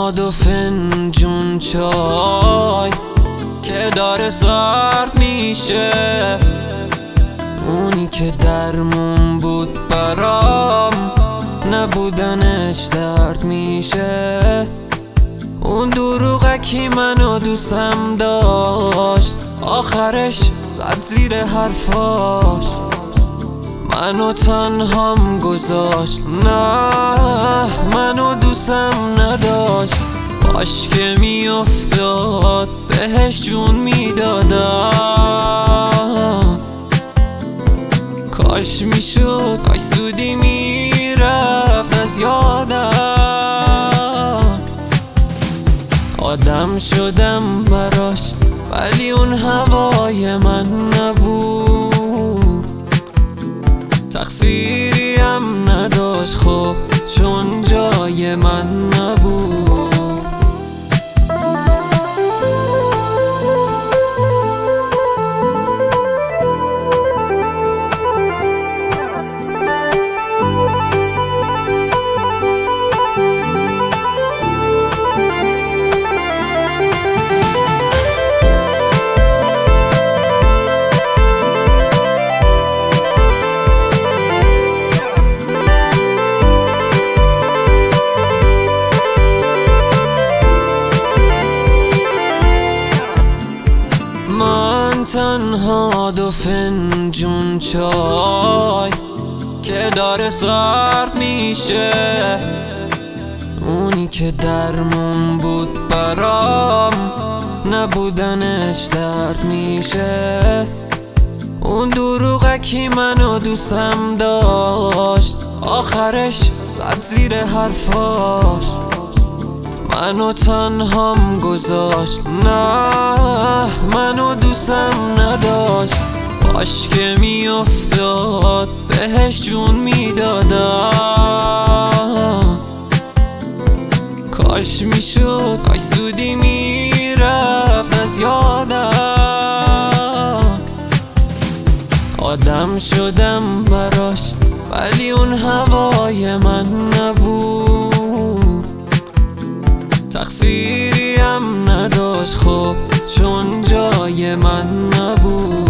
دو فنجون چای که داره سرد میشه، اونی که درمون بود برام نبودنش درد میشه. اون دروغکی منو دوستم داشت، آخرش زد زیر حرفاش، منو تنهام گذاشت. نه منو دوستم نداشت، باش که میافتاد بهش جون میدادم. کاش میشد، کاش زودی میرفت از یادم. آدم شدم براش ولی اون هوای من نبود، تقصیری هم نداشت خب چون جای من نبود. من تنها دو فنجون چای که داره سرد میشه، اونی که درمون بود برام نبودنش درد میشه. اون دروغکی منو دوستم داشت، آخرش زد زیر حرفاش، منو تنهام گذاشت. نه منو دوستم نداشت، باش که میافتاد بهش جون میدادم. کاش میشد، کاش زودی میرفت از یادم. آدم شدم براش ولی اون هوای من نبود، تقصیری هم نداشت خب چون جای من نبود.